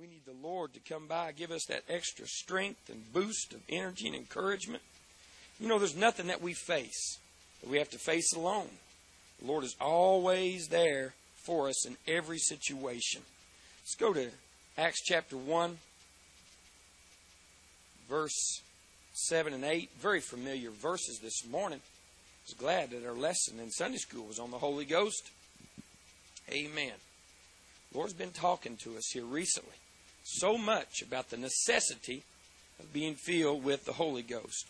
we need the Lord to come by, give us that extra strength and boost of energy and encouragement. You know, there's nothing that we face that we have to face alone. The Lord is always there for us in every situation. Let's go to Acts chapter 1, verse 7 and 8. Very familiar verses this morning. I was glad that our lesson in Sunday school was on the Holy Ghost. Amen. The Lord's been talking to us here recently so much about the necessity of being filled with the Holy Ghost.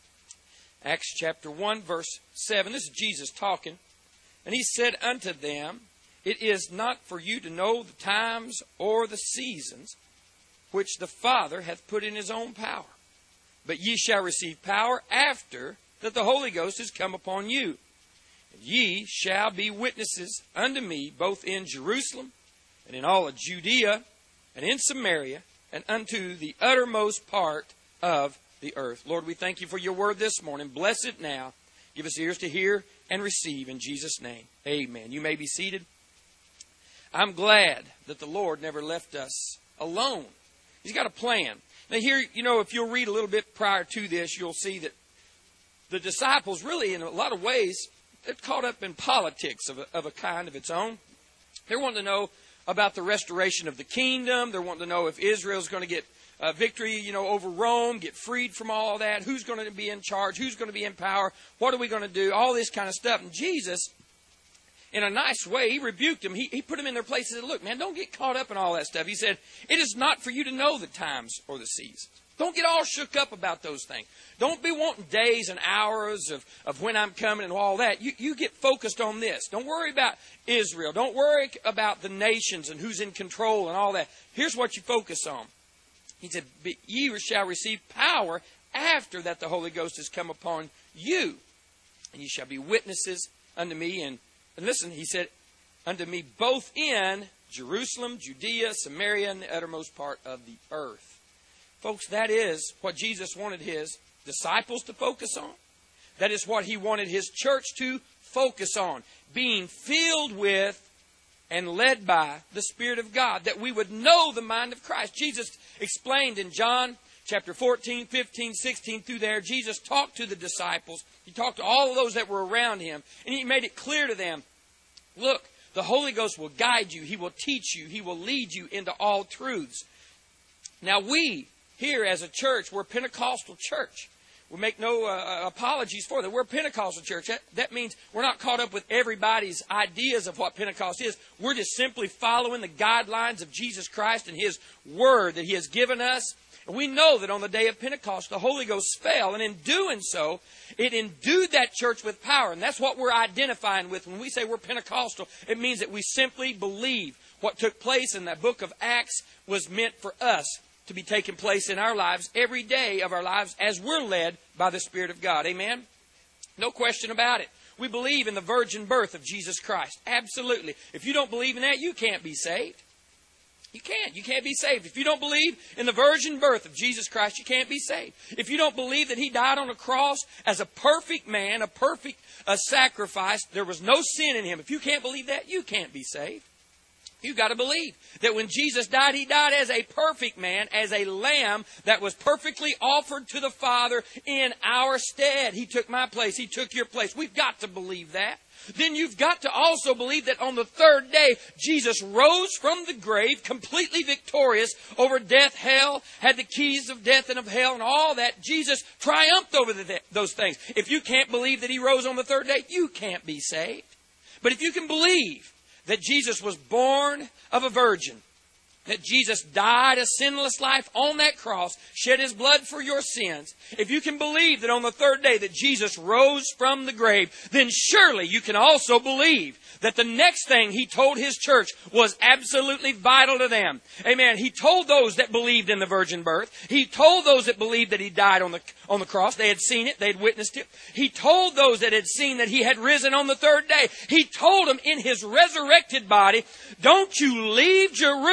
Acts chapter 1, verse 7. This is Jesus talking. And he said unto them, It is not for you to know the times or the seasons which the Father hath put in his own power. But ye shall receive power after that the Holy Ghost is come upon you. And ye shall be witnesses unto me both in Jerusalem and in all of Judea and in Samaria and unto the uttermost part of the earth. Lord, we thank you for your word this morning. Bless it now. Give us ears to hear and receive in Jesus' name. Amen. You may be seated. I'm glad that the Lord never left us alone. He's got a plan. Now here, you know, if you'll read a little bit prior to this, you'll see that the disciples really, in a lot of ways, they're caught up in politics of a kind of its own. They're wanting to know about the restoration of the kingdom. They're wanting to know if Israel's going to get victory, you know, over Rome, get freed from all that. Who's going to be in charge? Who's going to be in power? What are we going to do? All this kind of stuff. And Jesus, in a nice way, he rebuked them. He put them in their place and said, look, man, don't get caught up in all that stuff. He said, it is not for you to know the times or the seasons. Don't get all shook up about those things. Don't be wanting days and hours of when I'm coming and all that. You get focused on this. Don't worry about Israel. Don't worry about the nations and who's in control and all that. Here's what you focus on. He said, but ye shall receive power after that the Holy Ghost has come upon you. And ye shall be witnesses unto me. And listen, he said, unto me both in Jerusalem, Judea, Samaria, and the uttermost part of the earth. Folks, that is what Jesus wanted his disciples to focus on. That is what he wanted his church to focus on. Being filled with and led by the Spirit of God. That we would know the mind of Christ. Jesus explained in John chapter 14, 15, 16 through there. Jesus talked to the disciples. He talked to all of those that were around him. And he made it clear to them. Look, the Holy Ghost will guide you. He will teach you. He will lead you into all truths. Now we, here as a church, we're a Pentecostal church. We make no apologies for that. We're a Pentecostal church. That means we're not caught up with everybody's ideas of what Pentecost is. We're just simply following the guidelines of Jesus Christ and his word that he has given us. And we know that on the day of Pentecost, the Holy Ghost fell. And in doing so, it endued that church with power. And that's what we're identifying with. When we say we're Pentecostal, it means that we simply believe what took place in that book of Acts was meant for us to be taking place in our lives every day of our lives as we're led by the Spirit of God. Amen? No question about it. We believe in the virgin birth of Jesus Christ. Absolutely. If you don't believe in that, you can't be saved. You can't. You can't be saved. If you don't believe in the virgin birth of Jesus Christ, you can't be saved. If you don't believe that he died on a cross as a perfect man, a perfect sacrifice, there was no sin in him. If you can't believe that, you can't be saved. You've got to believe that when Jesus died, he died as a perfect man, as a lamb that was perfectly offered to the Father in our stead. He took my place. He took your place. We've got to believe that. Then you've got to also believe that on the third day, Jesus rose from the grave, completely victorious over death, hell, had the keys of death and of hell and all that. Jesus triumphed over those things. If you can't believe that he rose on the third day, you can't be saved. But if you can believe that Jesus was born of a virgin, that Jesus died a sinless life on that cross, shed his blood for your sins. If you can believe that on the third day that Jesus rose from the grave, then surely you can also believe that the next thing he told his church was absolutely vital to them. Amen. He told those that believed in the virgin birth. He told those that believed that he died on the cross. They had seen it. They had witnessed it. He told those that had seen that he had risen on the third day. He told them in his resurrected body, don't you leave Jerusalem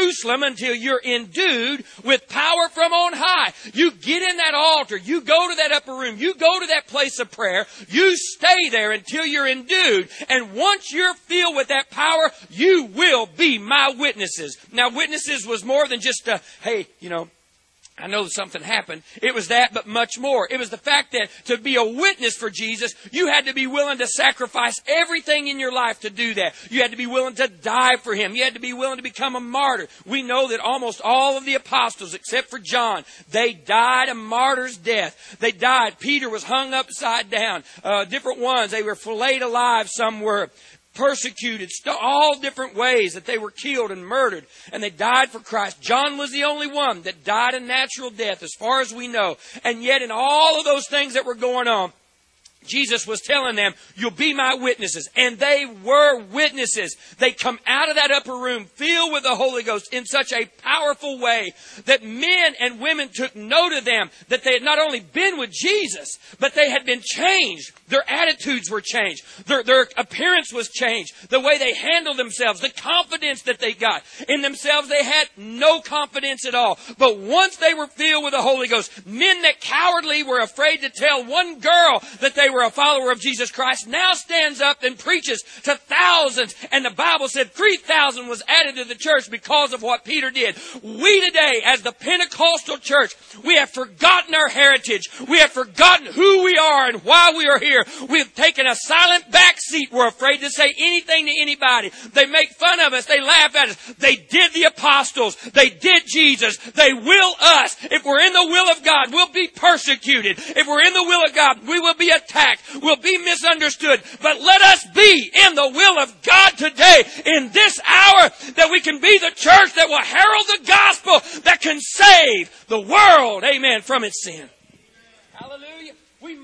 until you're endued with power from on high. You get in that altar. You go to that upper room. You go to that place of prayer. You stay there until you're endued. And once you're filled with that power, you will be my witnesses. Now, witnesses was more than just hey, I know that something happened. It was that, but much more. It was the fact that to be a witness for Jesus, you had to be willing to sacrifice everything in your life to do that. You had to be willing to die for Him. You had to be willing to become a martyr. We know that almost all of the apostles, except for John, they died a martyr's death. They died. Peter was hung upside down. Different ones, they were filleted alive. Some were persecuted, all different ways that they were killed and murdered, and they died for Christ. John was the only one that died a natural death, as far as we know. And yet in all of those things that were going on, Jesus was telling them, you'll be my witnesses. And they were witnesses. They come out of that upper room filled with the Holy Ghost in such a powerful way that men and women took note of them, that they had not only been with Jesus, but they had been changed. Their attitudes were changed. Their appearance was changed. The way they handled themselves, the confidence that they got in themselves, they had no confidence at all. But once they were filled with the Holy Ghost, men that cowardly were afraid to tell one girl that they were a follower of Jesus Christ now stands up and preaches to thousands. And the Bible said 3,000 was added to the church because of what Peter did. We today, as the Pentecostal church, we have forgotten our heritage. We have forgotten who we are and why we are here. We have taken a silent back seat. We're afraid to say anything to anybody. They make fun of us. They laugh at us. They did the apostles. They did Jesus. They will us. If we're in the will of God, we'll be persecuted. If we're in the will of God, we will be attacked. Will be misunderstood. But let us be in the will of God today, in this hour, that we can be the church that will herald the gospel, that can save the world, amen, from its sin. Hallelujah. We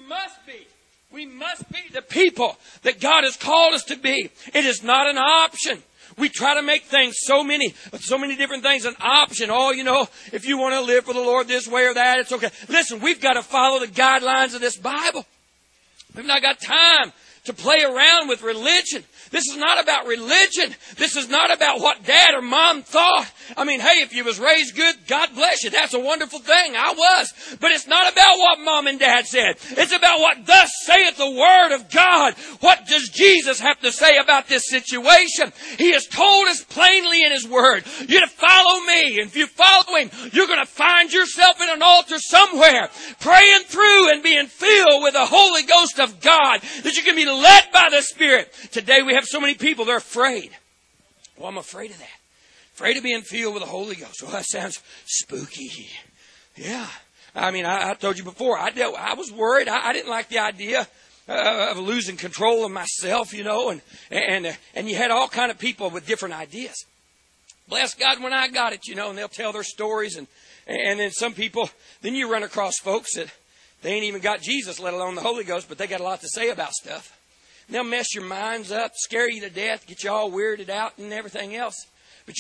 must be the people that God has called us to be. It is not an option. We try to make things so many different things an option. Oh, if you want to live for the Lord this way or that, it's okay. Listen, we've got to follow the guidelines of this Bible. We've not got time to play around with religion. This is not about religion. This is not about what dad or mom thought. I mean, hey, if you was raised good, God bless you. That's a wonderful thing. I was. But it's not about what mom and dad said. It's about what thus saith the Word of God. What does Jesus have to say about this situation? He has told us plainly in His Word. You're to follow me. And if you follow Him, you're going to find yourself in an altar somewhere, praying through and being filled with the Holy Ghost of God, that you can be led by the Spirit. Today we have so many people, they're afraid. Well, I'm afraid of that. Afraid of being filled with the Holy Ghost. Well, that sounds spooky. Yeah. I mean, I told you before, I was worried. I didn't like the idea of losing control of myself, and you had all kind of people with different ideas. Bless God when I got it, and they'll tell their stories. And then some people, then you run across folks that they ain't even got Jesus, let alone the Holy Ghost, but they got a lot to say about stuff. And they'll mess your minds up, scare you to death, get you all weirded out and everything else. But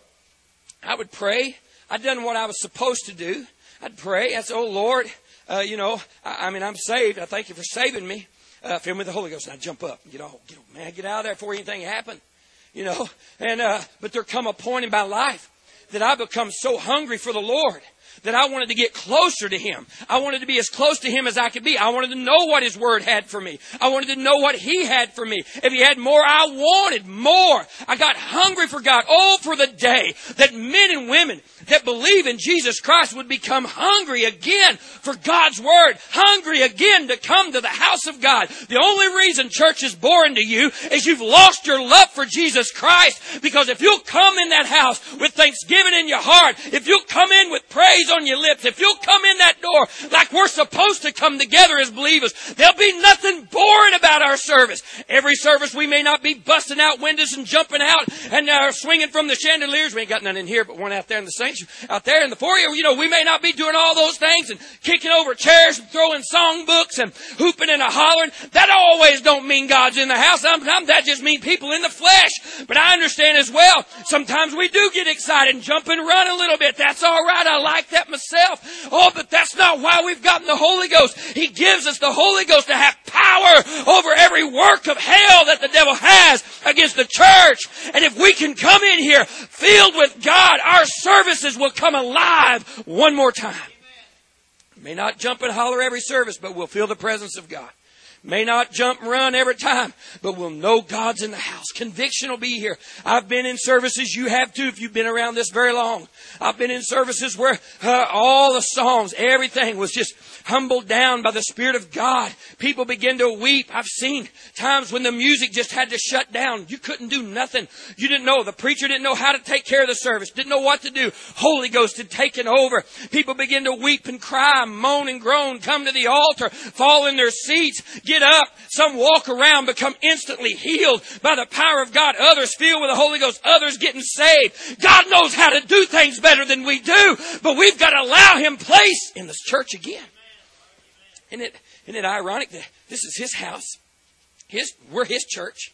I would pray. I'd done what I was supposed to do. I'd pray. I'd say, oh Lord, I'm saved. I thank you for saving me. Fill me with the Holy Ghost. And I'd jump up. Get out of there before anything happened. But there come a point in my life that I become so hungry for the Lord that I wanted to get closer to Him. I wanted to be as close to Him as I could be. I wanted to know what His Word had for me. I wanted to know what He had for me. If He had more, I wanted more. I got hungry for God. Oh, for the day that men and women that believe in Jesus Christ would become hungry again for God's Word. Hungry again to come to the house of God. The only reason church is boring to you is you've lost your love for Jesus Christ. Because if you'll come in that house with thanksgiving in your heart, if you'll come in with praise on your lips, if you'll come in that door like we're supposed to come together as believers, there'll be nothing boring about our service. Every service we may not be busting out windows and jumping out and swinging from the chandeliers. We ain't got none in here but one out there in the sanctuary. Out there in the foyer, we may not be doing all those things and kicking over chairs and throwing songbooks and hooping and hollering. That always don't mean God's in the house. Sometimes that just means people in the flesh. But I understand as well, sometimes we do get excited and jump and run a little bit. That's all right. I like that myself. Oh, but that's not why we've gotten the Holy Ghost. He gives us the Holy Ghost to have power over every work of hell that the devil has against the church. And if we can come in here filled with God, our services will come alive one more time. May not jump and holler every service, but we'll feel the presence of God. May not jump and run every time, but we'll know God's in the house. Conviction will be here. I've been in services, you have too if you've been around this very long. I've been in services where all the songs, everything was just humbled down by the Spirit of God. People begin to weep. I've seen times when the music just had to shut down. You couldn't do nothing. You didn't know. The preacher didn't know how to take care of the service. Didn't know what to do. Holy Ghost had taken over. People begin to weep and cry, moan and groan, come to the altar, fall in their seats, get up. Some walk around, become instantly healed by the power of God. Others filled with the Holy Ghost. Others getting saved. God knows how to do things better than we do, but we've got to allow Him place in this church again. Isn't it ironic that this is His house? We're His church.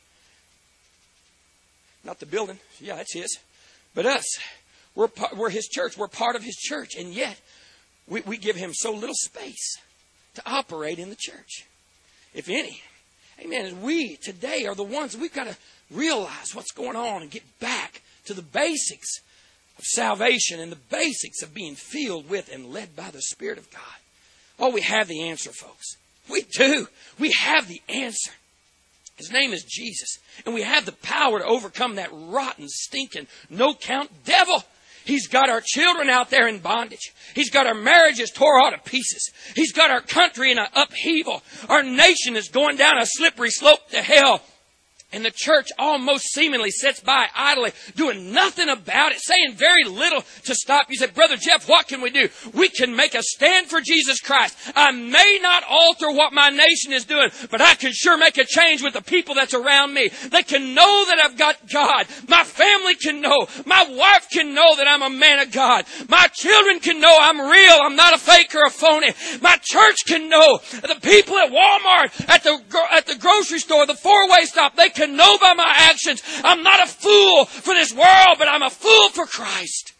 Not the building. Yeah, it's His. But us, we're His church. We're part of His church. And yet, we give Him so little space to operate in the church. If any. Amen. We today are the ones we've got to realize what's going on and get back to the basics of salvation and the basics of being filled with and led by the Spirit of God. Oh, we have the answer, folks. We do. We have the answer. His name is Jesus. And we have the power to overcome that rotten, stinking, no-count devil. He's got our children out there in bondage. He's got our marriages tore all to pieces. He's got our country in an upheaval. Our nation is going down a slippery slope to hell. And the church almost seemingly sits by idly, doing nothing about it, saying very little to stop. You say, Brother Jeff, what can we do? We can make a stand for Jesus Christ. I may not alter what my nation is doing, but I can sure make a change with the people that's around me. They can know that I've got God. My family can know. My wife can know that I'm a man of God. My children can know I'm real. I'm not a fake or a phony. My church can know. The people at Walmart, at the grocery store, the four-way stop, they can know by my actions I'm not a fool for this world, but I'm a fool for Christ.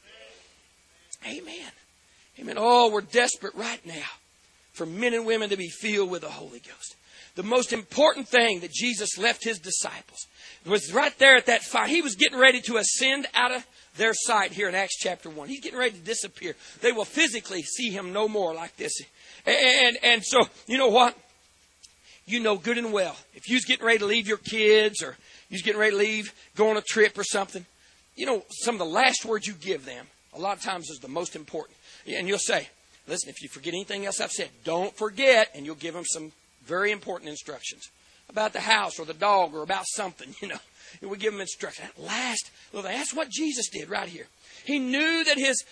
Amen. Amen. Oh, we're desperate right now for men and women to be filled with the Holy Ghost. The most important thing that Jesus left His disciples was right there at that fire. He was getting ready to ascend out of their sight here in Acts chapter 1. He's getting ready to disappear. They will physically see Him no more like this. And so, you know what? You know good and well, if you was getting ready to leave your kids or you was getting ready to leave, go on a trip or something, you know, some of the last words you give them, a lot of times is the most important. And you'll say, listen, if you forget anything else I've said, don't forget, and you'll give them some very important instructions about the house or the dog or about something, you know. And we give them instructions. That last little thing, that's what Jesus did right here. He knew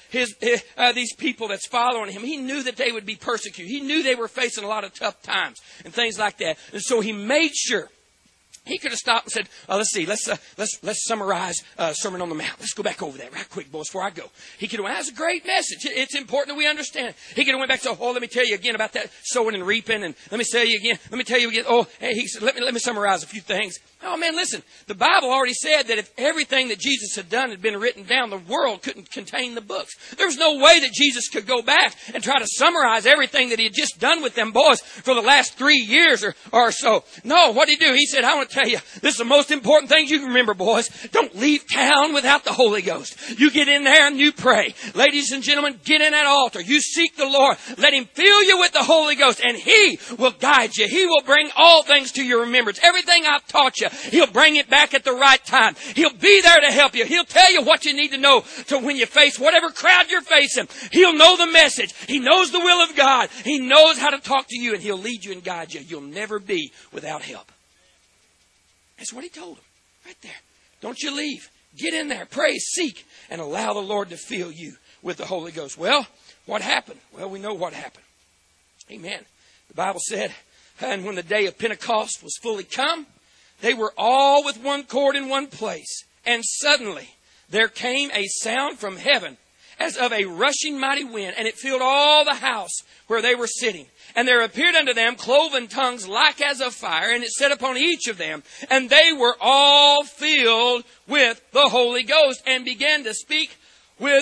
that these people that's following Him, He knew that they would be persecuted. He knew they were facing a lot of tough times and things like that. And so He made sure. He could have stopped and said, let's see, let's summarize Sermon on the Mount. Let's go back over that right quick, boys, before I go. He could have, that's a great message. It's important that we understand. He could have went back and said, let me tell you again about that sowing and reaping. And let me tell you again. He said, let me summarize a few things. Oh, man, listen, the Bible already said that if everything that Jesus had done had been written down, the world couldn't contain the books. There was no way that Jesus could go back and try to summarize everything that He had just done with them boys for the last 3 years or so. No, what did He do? He said, I want to tell you, this is the most important thing you can remember, boys. Don't leave town without the Holy Ghost. You get in there and you pray. Ladies and gentlemen, get in that altar. You seek the Lord. Let Him fill you with the Holy Ghost, and He will guide you. He will bring all things to your remembrance. Everything I've taught you, He'll bring it back at the right time. He'll be there to help you. He'll tell you what you need to know to when you face whatever crowd you're facing. He'll know the message. He knows the will of God. He knows how to talk to you, and He'll lead you and guide you. You'll never be without help. That's what He told them right there. Don't you leave. Get in there. Pray, seek, and allow the Lord to fill you with the Holy Ghost. Well, what happened? Well, we know what happened. Amen. The Bible said, and when the day of Pentecost was fully come, they were all with one accord in one place. And suddenly there came a sound from heaven as of a rushing mighty wind, and it filled all the house where they were sitting. And there appeared unto them cloven tongues like as of fire, and it sat upon each of them. And they were all filled with the Holy Ghost, and began to speak with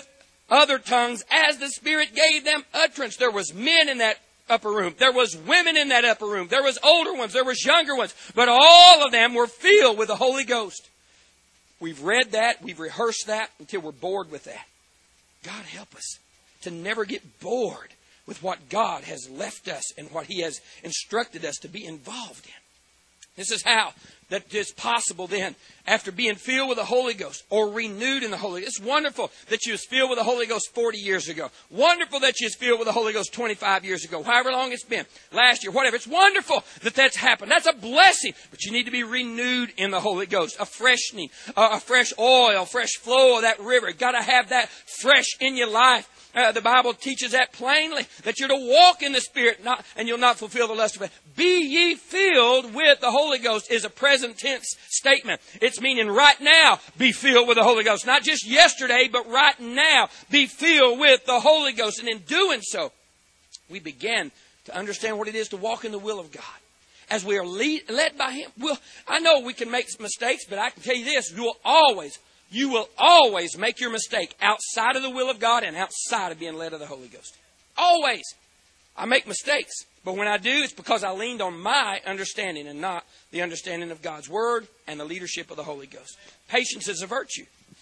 other tongues as the Spirit gave them utterance. There was men in that upper room. There was women in that upper room. There was older ones. There was younger ones. But all of them were filled with the Holy Ghost. We've read that. We've rehearsed that until we're bored with that. God help us to never get bored with what God has left us and what He has instructed us to be involved in. This is how that is possible then after being filled with the Holy Ghost or renewed in the Holy Ghost. It's wonderful that you was filled with the Holy Ghost 40 years ago. Wonderful that you was filled with the Holy Ghost 25 years ago. However long it's been. Last year, whatever. It's wonderful that that's happened. That's a blessing. But you need to be renewed in the Holy Ghost. A freshening, a fresh oil, fresh flow of that river. You've got to have that fresh in your life. The Bible teaches that plainly, that you're to walk in the Spirit, and you'll not fulfill the lust of it. Be ye filled with the Holy Ghost is a present tense statement. It's meaning right now, be filled with the Holy Ghost. Not just yesterday, but right now, be filled with the Holy Ghost. And in doing so, we begin to understand what it is to walk in the will of God. As we are led by Him. I know we can make mistakes, but I can tell you this, you will always make your mistake outside of the will of God and outside of being led of the Holy Ghost. Always. I make mistakes. But when I do, it's because I leaned on my understanding and not the understanding of God's Word and the leadership of the Holy Ghost. Patience is a virtue.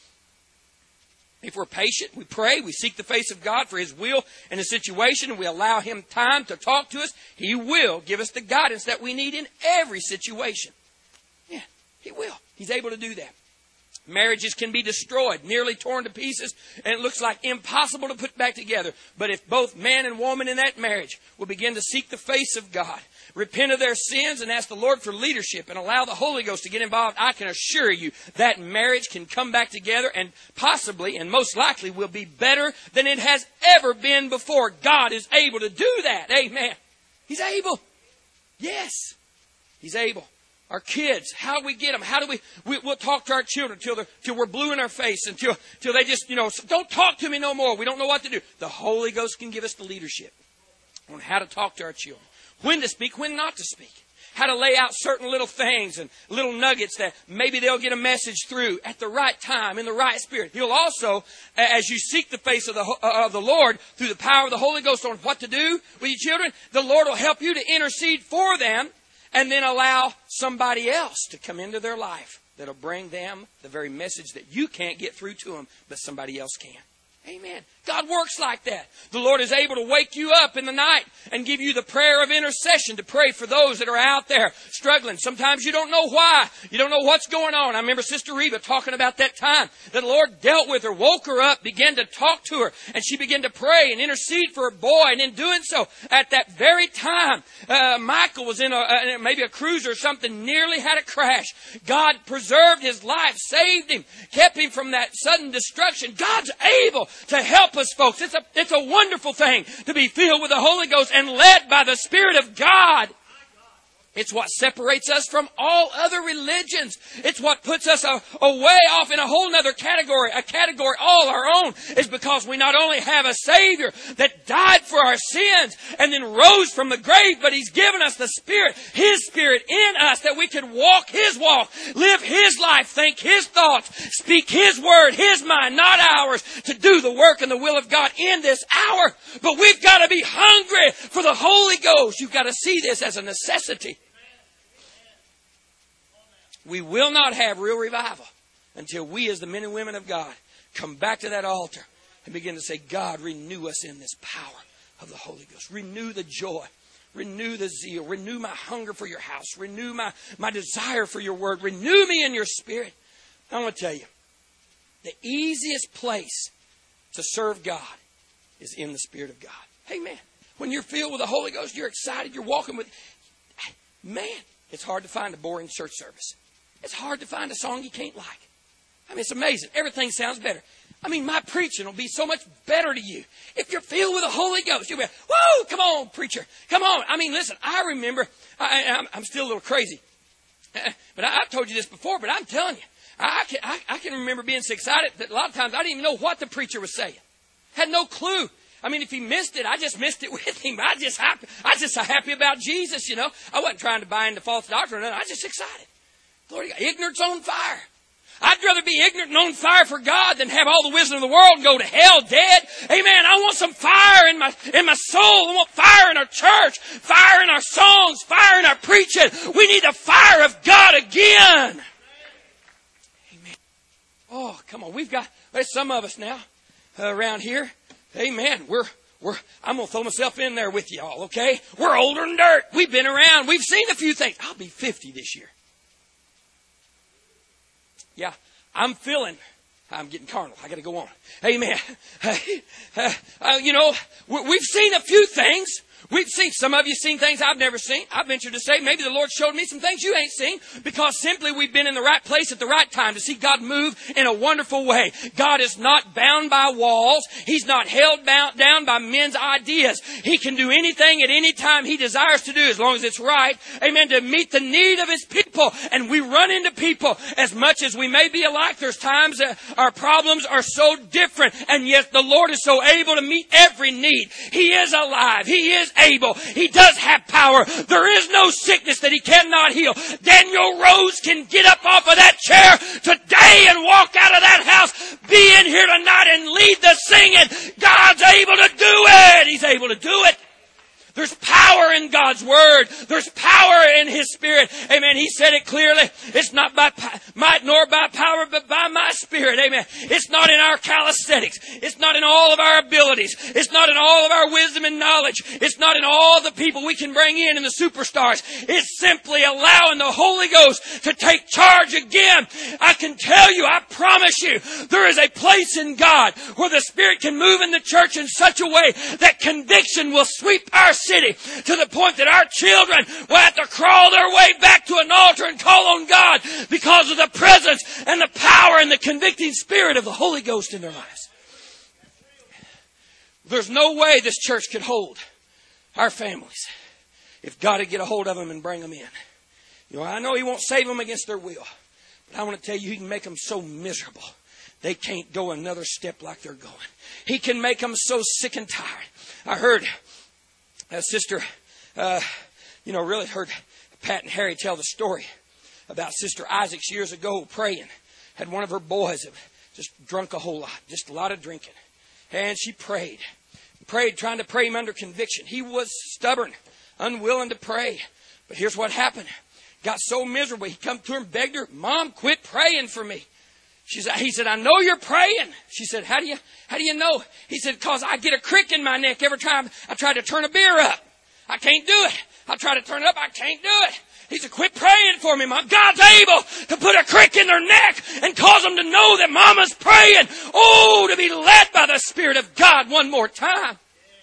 If we're patient, we pray, we seek the face of God for His will in a situation, and we allow Him time to talk to us, He will give us the guidance that we need in every situation. Yeah, He will. He's able to do that. Marriages can be destroyed, nearly torn to pieces, and it looks like impossible to put back together. But if both man and woman in that marriage will begin to seek the face of God, repent of their sins, and ask the Lord for leadership, and allow the Holy Ghost to get involved, I can assure you that marriage can come back together and possibly, and most likely, will be better than it has ever been before. God is able to do that. Amen. He's able. Yes. He's able. Our kids, how do we get them? How do we'll talk to our children till we're blue in our face, until they just, don't talk to me no more. We don't know what to do. The Holy Ghost can give us the leadership on how to talk to our children. When to speak, when not to speak. How to lay out certain little things and little nuggets that maybe they'll get a message through at the right time, in the right spirit. He'll also, as you seek the face of the Lord through the power of the Holy Ghost on what to do with your children, the Lord will help you to intercede for them. And then allow somebody else to come into their life that'll bring them the very message that you can't get through to them, but somebody else can. Amen. God works like that. The Lord is able to wake you up in the night and give you the prayer of intercession to pray for those that are out there struggling. Sometimes you don't know why. You don't know what's going on. I remember Sister Reva talking about that time that the Lord dealt with her, woke her up, began to talk to her, and she began to pray and intercede for her boy. And in doing so, at that very time, Michael was in maybe a cruiser or something, nearly had a crash. God preserved his life, saved him, kept him from that sudden destruction. God's able to help us, folks. It's a wonderful thing to be filled with the Holy Ghost and led by the Spirit of God. It's what separates us from all other religions. It's what puts us away off in a whole other category, a category all our own, is because we not only have a Savior that died for our sins and then rose from the grave, but He's given us the Spirit, His Spirit in us, that we can walk His walk, live His life, think His thoughts, speak His word, His mind, not ours, to do the work and the will of God in this hour. But we've got to be hungry for the Holy Ghost. You've got to see this as a necessity. We will not have real revival until we, as the men and women of God, come back to that altar and begin to say, God, renew us in this power of the Holy Ghost. Renew the joy. Renew the zeal. Renew my hunger for your house. Renew my desire for your word. Renew me in your Spirit. I want to tell you, the easiest place to serve God is in the Spirit of God. Amen. When you're filled with the Holy Ghost, you're excited, you're walking with... Man, it's hard to find a boring church service. It's hard to find a song you can't like. I mean, it's amazing. Everything sounds better. I mean, my preaching will be so much better to you. If you're filled with the Holy Ghost, you'll be, whoa, come on, preacher. Come on. I mean, listen, I remember, I'm still a little crazy. But I've told you this before, but I'm telling you, I can remember being so excited that a lot of times I didn't even know what the preacher was saying. Had no clue. I mean, if he missed it, I just missed it with him. I was just so happy about Jesus, I wasn't trying to buy into false doctrine. I was just excited. Glory to God. Ignorance on fire. I'd rather be ignorant and on fire for God than have all the wisdom of the world and go to hell dead. want some fire in my soul. I want fire in our church, fire in our songs, fire in our preaching. We need the fire of God again. Amen. Oh, come on. There's some of us now around here. Amen. I'm going to throw myself in there with y'all, okay? We're older than dirt. We've been around. We've seen a few things. I'll be 50 this year. Yeah, I'm getting carnal. I got to go on. Amen. We've seen a few things. Some of you seen things I've never seen. I venture to say maybe the Lord showed me some things you ain't seen because simply we've been in the right place at the right time to see God move in a wonderful way. God is not bound by walls. He's not held down by men's ideas. He can do anything at any time He desires to do as long as it's right. Amen. To meet the need of His people. And we run into people as much as we may be alike. There's times that our problems are so different. And yet the Lord is so able to meet every need. He is alive. He is able. He does have power. There is no sickness that He cannot heal. Daniel Rose can get up off of that chair today and walk out of that house, be in here tonight and lead the singing. God's able to do it. He's able to do it. There's power in God's Word. There's power in His Spirit. Amen. He said it clearly. It's not by might nor by power, but by my Spirit. Amen. It's not in our calisthenics. It's not in all of our abilities. It's not in all of our wisdom and knowledge. It's not in all the people we can bring in and the superstars. It's simply allowing the Holy Ghost to take charge again. I can tell you, I promise you, there is a place in God where the Spirit can move in the church in such a way that conviction will sweep our city to the point that our children will have to crawl their way back to an altar and call on God because of the presence and the power and the convicting Spirit of the Holy Ghost in their lives. There's no way this church could hold our families if God would get a hold of them and bring them in. I know He won't save them against their will, but I want to tell you, He can make them so miserable they can't go another step like they're going. He can make them so sick and tired. I heard Sister, really heard Pat and Harry tell the story about Sister Isaacs years ago praying. Had one of her boys just drunk a whole lot, just a lot of drinking. And she prayed, trying to pray him under conviction. He was stubborn, unwilling to pray. But here's what happened. Got so miserable, he come to her and begged her, "Mom, quit praying for me." He said, "I know you're praying." She said, How do you know? He said, "Because I get a crick in my neck every time I try to turn a beer up. I can't do it. I try to turn it up. I can't do it." He said, "Quit praying for me, Mom. God's able to put a crick in their neck and cause them to know that Mama's praying." Oh, to be led by the Spirit of God one more time.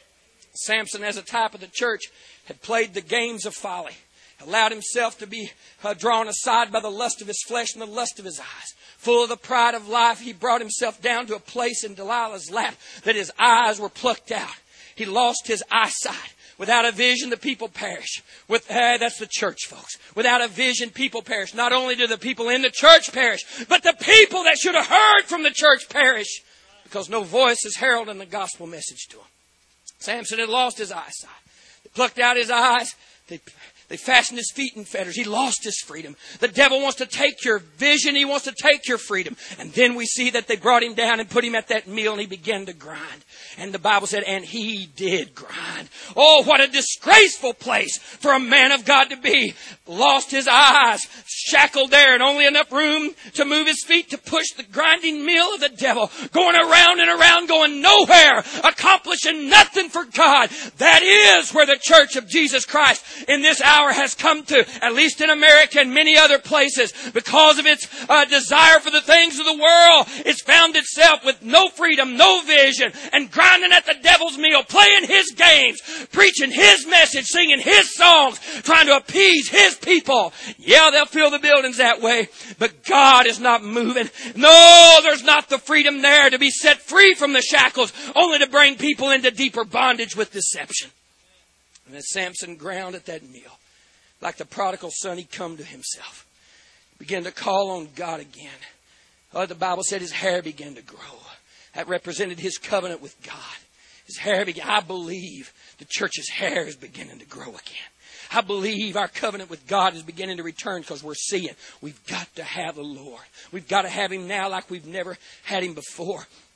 Samson, as a type of the church, had played the games of folly, allowed himself to be drawn aside by the lust of his flesh and the lust of his eyes. Full of the pride of life, he brought himself down to a place in Delilah's lap that his eyes were plucked out. He lost his eyesight. Without a vision, the people perish. That's the church, folks. Without a vision, people perish. Not only do the people in the church perish, but the people that should have heard from the church perish because no voice is heralding the gospel message to them. Samson had lost his eyesight. They plucked out his eyes. They fastened his feet in fetters. He lost his freedom. The devil wants to take your vision. He wants to take your freedom. And then we see that they brought him down and put him at that meal and he began to grind. And the Bible said, and he did grind. Oh, what a disgraceful place for a man of God to be. Lost his eyes, shackled there, and only enough room to move his feet to push the grinding mill of the devil. Going around and around, going nowhere, accomplishing nothing for God. That is where the church of Jesus Christ in this hour has come to, at least in America and many other places. Because of its desire for the things of the world, it's found itself with no freedom, no vision, and grinding at the devil's meal, playing his games, preaching his message, singing his songs, trying to appease his people. Yeah, they'll fill the buildings that way, but God is not moving. No, there's not the freedom there to be set free from the shackles, only to bring people into deeper bondage with deception. And as Samson ground at that meal, like the prodigal son, he come to himself, began to call on God again. The Bible said his hair began to grow. That represented his covenant with God. His hair began. I believe the church's hair is beginning to grow again. I believe our covenant with God is beginning to return because we're seeing we've got to have the Lord. We've got to have Him now like we've never had Him before.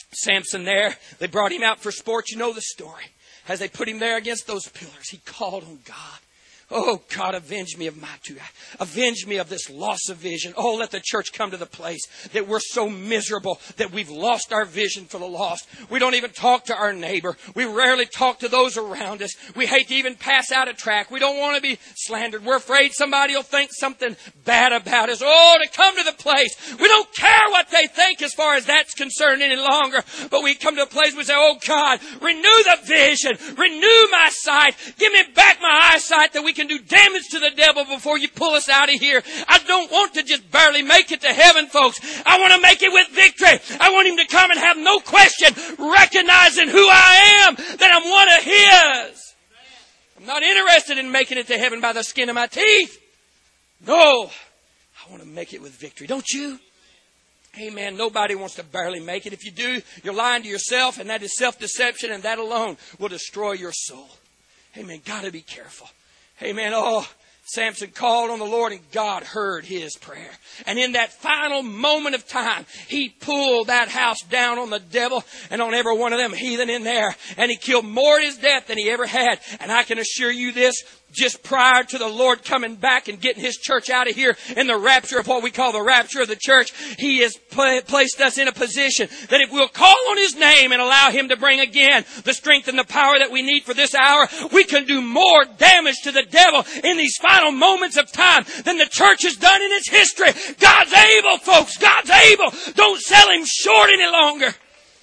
Samson there, they brought him out for sport. You know the story. As they put him there against those pillars, he called on God. Oh, God, avenge me of my two. Avenge me of this loss of vision. Oh, let the church come to the place that we're so miserable that we've lost our vision for the lost. We don't even talk to our neighbor. We rarely talk to those around us. We hate to even pass out a tract. We don't want to be slandered. We're afraid somebody will think something bad about us. Oh, to come to the place. We don't care what they think as far as that's concerned any longer. But we come to a place where we say, oh, God, renew the vision. Renew my sight. Give me back my eyesight that we can do damage to the devil before you pull us out of here. I don't want to just barely make it to heaven, folks. I want to make it with victory. I want him to come and have no question, recognizing who I am, that I'm one of his. I'm not interested in making it to heaven by the skin of my teeth. No, I want to make it with victory. Don't you? Amen. Nobody wants to barely make it. If you do, you're lying to yourself, and that is self-deception, and that alone will destroy your soul. Amen. Got to be careful. Amen. Oh, Samson called on the Lord and God heard his prayer. And in that final moment of time, he pulled that house down on the devil and on every one of them heathen in there. And he killed more at his death than he ever had. And I can assure you this, just prior to the Lord coming back and getting His church out of here in the rapture of what we call the rapture of the church, He has placed us in a position that if we'll call on His name and allow Him to bring again the strength and the power that we need for this hour, we can do more damage to the devil in these final moments of time than the church has done in its history. God's able, folks. God's able. Don't sell Him short any longer.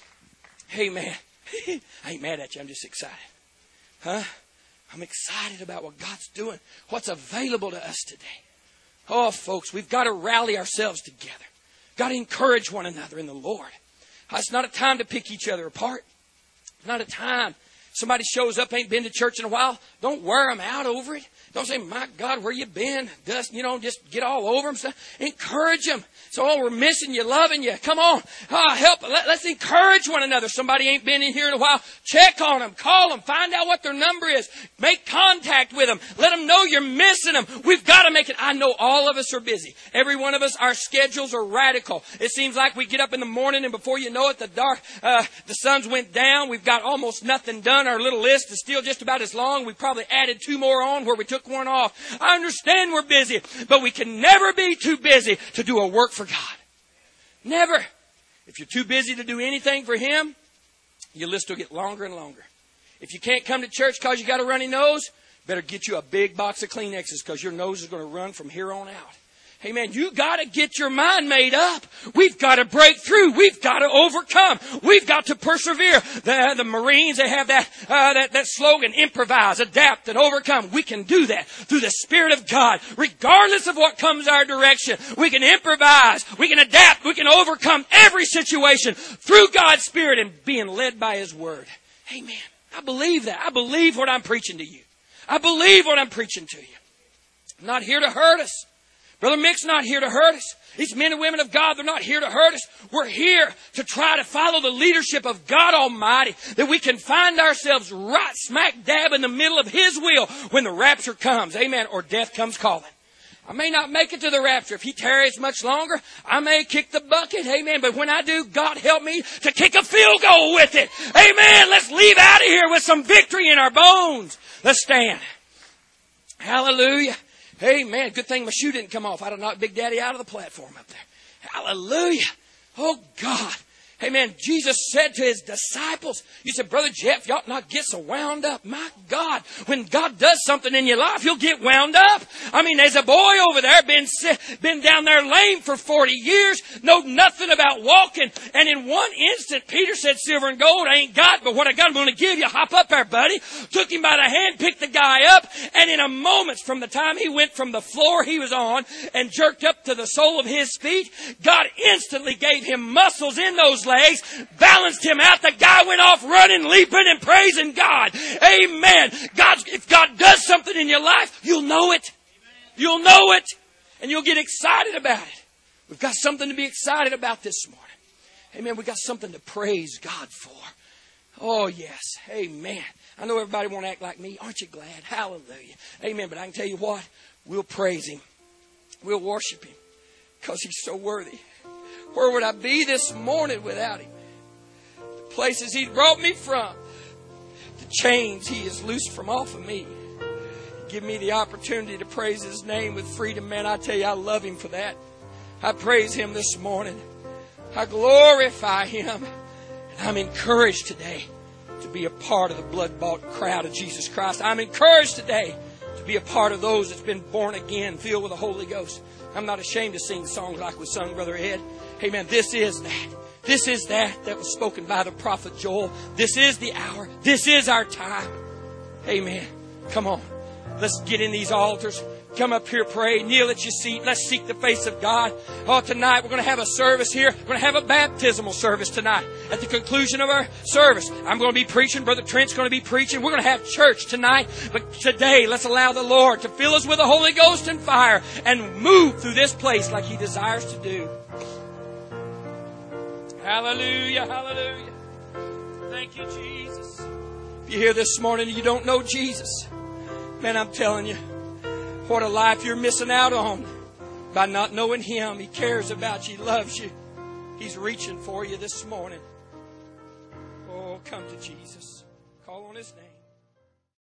Amen. I ain't mad at you. I'm just excited. Huh? I'm excited about what God's doing, what's available to us today. Oh, folks, we've got to rally ourselves together. Got to encourage one another in the Lord. It's not a time to pick each other apart. It's not a time. Somebody shows up, ain't been to church in a while. Don't wear them out over it. Don't say, my God, where you been? Just get all over them. Encourage them. So, we're missing you, loving you. Come on. Help. Let's encourage one another. Somebody ain't been in here in a while. Check on them. Call them. Find out what their number is. Make contact with them. Let them know you're missing them. We've got to make it. I know all of us are busy. Every one of us, our schedules are radical. It seems like we get up in the morning and before you know it, the sun's went down. We've got almost nothing done. Our little list is still just about as long. We probably added 2 more on where we took one off. I understand we're busy, but we can never be too busy to do a work for God. Never. If you're too busy to do anything for Him, your list will get longer and longer. If you can't come to church because you got a runny nose, better get you a big box of Kleenexes because your nose is going to run from here on out. Hey, man, you got to get your mind made up. We've got to break through. We've got to overcome. We've got to persevere. The Marines, they have that slogan, improvise, adapt, and overcome. We can do that through the Spirit of God. Regardless of what comes our direction, we can improvise, we can adapt, we can overcome every situation through God's Spirit and being led by His Word. Amen. I believe that. I believe what I'm preaching to you. I believe what I'm preaching to you. I'm not here to hurt us. Brother Mick's not here to hurt us. These men and women of God, they're not here to hurt us. We're here to try to follow the leadership of God Almighty, that we can find ourselves right smack dab in the middle of His will when the rapture comes. Amen. Or death comes calling. I may not make it to the rapture. If He tarries much longer, I may kick the bucket. Amen. But when I do, God help me to kick a field goal with it. Amen. Let's leave out of here with some victory in our bones. Let's stand. Hallelujah. Amen. Good thing my shoe didn't come off. I'd have knocked Big Daddy out of the platform up there. Hallelujah. Oh, God. Amen. Jesus said to His disciples, you said, Brother Jeff, you ought not get so wound up. My God, when God does something in your life, you'll get wound up. I mean, there's a boy over there, been down there lame for 40 years, know nothing about walking. And in one instant, Peter said, silver and gold I ain't got, but what I got I'm going to give you. Hop up there, buddy. Took him by the hand, picked the guy up, and in a moment from the time he went from the floor he was on and jerked up to the sole of his feet, God instantly gave him muscles in those legs, balanced him out. The guy went off running, leaping, and praising God. Amen. If God does something in your life, you'll know it. You'll know it. And you'll get excited about it. We've got something to be excited about this morning. Amen. We've got something to praise God for. Oh, yes. Amen. I know everybody won't act like me. Aren't you glad? Hallelujah. Amen. But I can tell you what. We'll praise Him. We'll worship Him because He's so worthy. Where would I be this morning without Him? places He's brought me from, the chains He has loosed from off of me. Give me the opportunity to praise His name with freedom. Man, I tell you, I love Him for that. I praise Him this morning. I glorify Him. And I'm encouraged today to be a part of the blood-bought crowd of Jesus Christ. I'm encouraged today to be a part of those that's been born again, filled with the Holy Ghost. I'm not ashamed to sing songs like we sung, Brother Ed. Amen. This is that. This is that was spoken by the prophet Joel. This is the hour. This is our time. Amen. Come on. Let's get in these altars. Come up here, pray. Kneel at your seat. Let's seek the face of God. Oh, tonight we're going to have a service here. We're going to have a baptismal service tonight. At the conclusion of our service, I'm going to be preaching. Brother Trent's going to be preaching. We're going to have church tonight. But today, let's allow the Lord to fill us with the Holy Ghost and fire and move through this place like He desires to do. Hallelujah, hallelujah. Thank you, Jesus. If you're here this morning and you don't know Jesus, man, I'm telling you, what a life you're missing out on by not knowing Him. He cares about you. He loves you. He's reaching for you this morning. Oh, come to Jesus. Call on His name.